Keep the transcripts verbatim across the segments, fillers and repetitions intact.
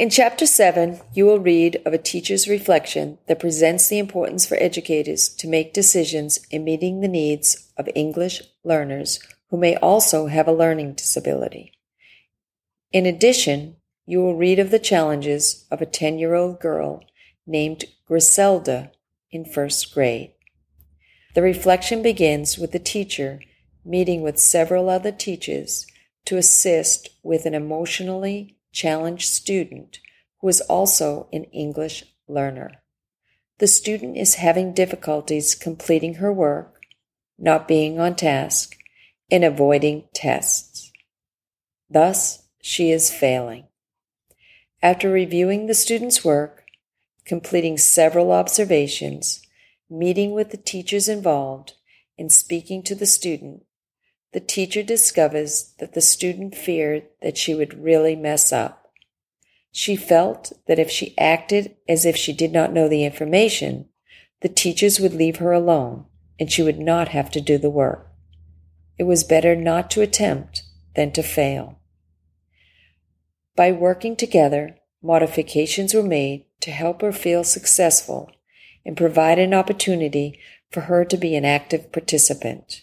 In Chapter seven, you will read of a teacher's reflection that presents the importance for educators to make decisions in meeting the needs of English learners who may also have a learning disability. In addition, you will read of the challenges of a ten-year-old girl named Griselda in first grade. The reflection begins with the teacher meeting with several other teachers to assist with an emotionally challenged student who is also an English learner. The student is having difficulties completing her work, not being on task, and avoiding tests. Thus, she is failing. After reviewing the student's work, completing several observations, meeting with the teachers involved, and speaking to the student, the teacher discovers that the student feared that she would really mess up. She felt that if she acted as if she did not know the information, the teachers would leave her alone and she would not have to do the work. It was better not to attempt than to fail. By working together, modifications were made to help her feel successful and provide an opportunity for her to be an active participant.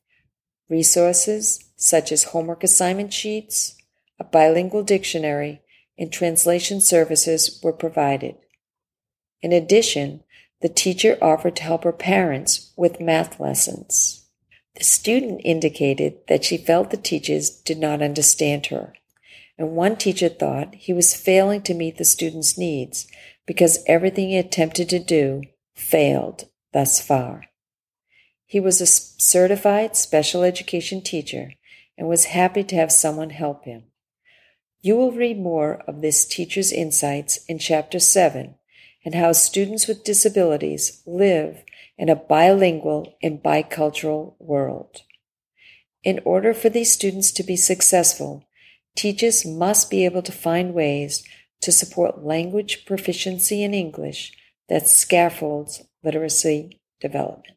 Resources such as homework assignment sheets, a bilingual dictionary, and translation services were provided. In addition, the teacher offered to help her parents with math lessons. The student indicated that she felt the teachers did not understand her, and one teacher thought he was failing to meet the student's needs because everything he attempted to do failed thus far. He was a certified special education teacher and was happy to have someone help him. You will read more of this teacher's insights in Chapter seven and how students with disabilities live in a bilingual and bicultural world. In order for these students to be successful, teachers must be able to find ways to support language proficiency in English that scaffolds literacy development.